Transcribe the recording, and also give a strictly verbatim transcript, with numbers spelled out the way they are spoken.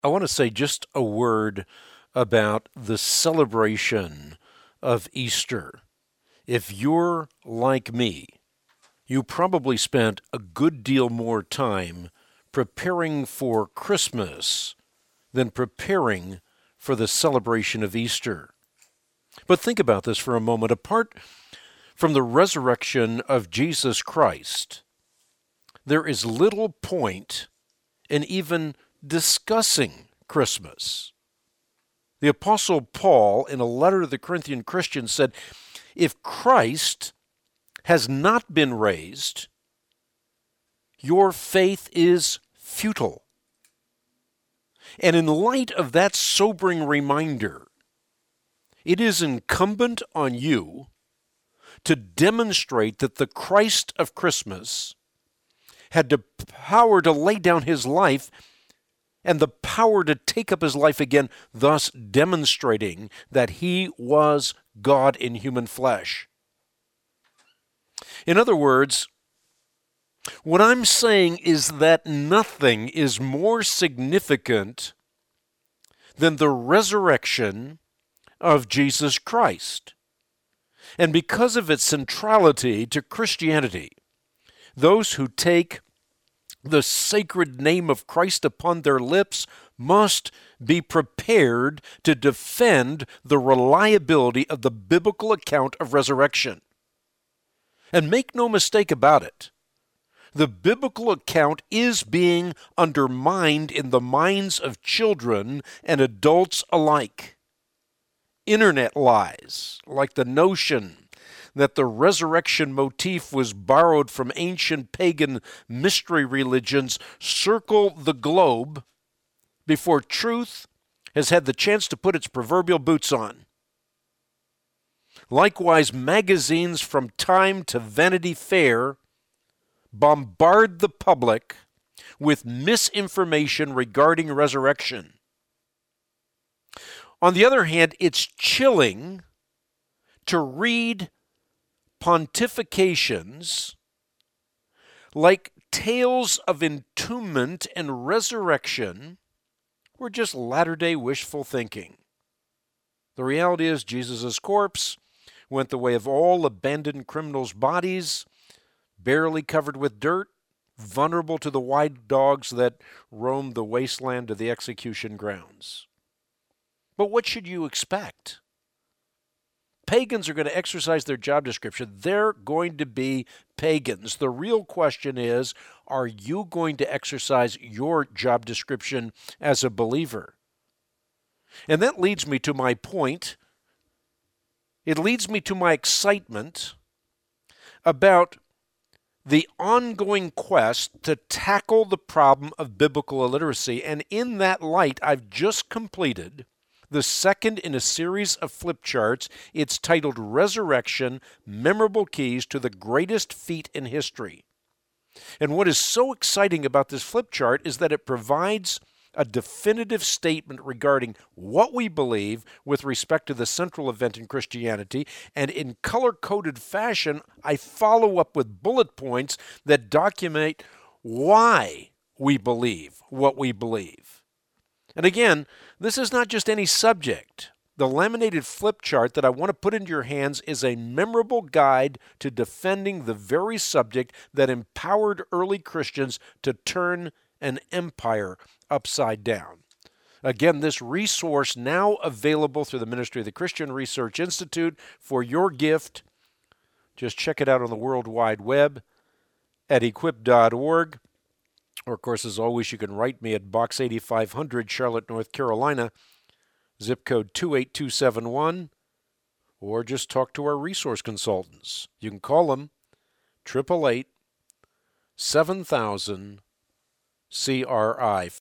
I want to say just a word about the celebration of Easter. If you're like me, you probably spent a good deal more time preparing for Christmas than preparing for the celebration of Easter. But think about this for a moment. Apart from the resurrection of Jesus Christ, there is little point in even discussing Christmas. The Apostle Paul, in a letter to the Corinthian Christians, said, if Christ has not been raised, your faith is futile. And in light of that sobering reminder, it is incumbent on you to demonstrate that the Christ of Christmas had the power to lay down his life and the power to take up his life again, thus demonstrating that he was God in human flesh. In other words, what I'm saying is that nothing is more significant than the resurrection of Jesus Christ. And because of its centrality to Christianity, those who take the sacred name of Christ upon their lips must be prepared to defend the reliability of the biblical account of resurrection. And make no mistake about it, the biblical account is being undermined in the minds of children and adults alike. Internet lies, like the notion that the resurrection motif was borrowed from ancient pagan mystery religions, circle the globe before truth has had the chance to put its proverbial boots on. Likewise, magazines from Time to Vanity Fair bombard the public with misinformation regarding resurrection. On the other hand, it's chilling to read pontifications like tales of entombment and resurrection were just latter-day wishful thinking. The reality is Jesus' corpse went the way of all abandoned criminals' bodies, barely covered with dirt, vulnerable to the wild dogs that roamed the wasteland of the execution grounds. But what should you expect? Pagans are going to exercise their job description. They're going to be pagans. The real question is, are you going to exercise your job description as a believer? And that leads me to my point. It leads me to my excitement about the ongoing quest to tackle the problem of biblical illiteracy. And in that light, I've just completed the second in a series of flip charts. It's titled Resurrection, Memorable Keys to the Greatest Feat in History. And what is so exciting about this flip chart is that it provides a definitive statement regarding what we believe with respect to the central event in Christianity, and in color-coded fashion, I follow up with bullet points that document why we believe what we believe. And again, this is not just any subject. The laminated flip chart that I want to put into your hands is a memorable guide to defending the very subject that empowered early Christians to turn an empire upside down. Again, this resource now available through the Ministry of the Christian Research Institute for your gift. Just check it out on the World Wide Web at equip dot org. Or, of course, as always, you can write me at Box eighty-five hundred, Charlotte, North Carolina, zip code two eight two seven one, or just talk to our resource consultants. You can call them eight eight eight, seven thousand, C R I.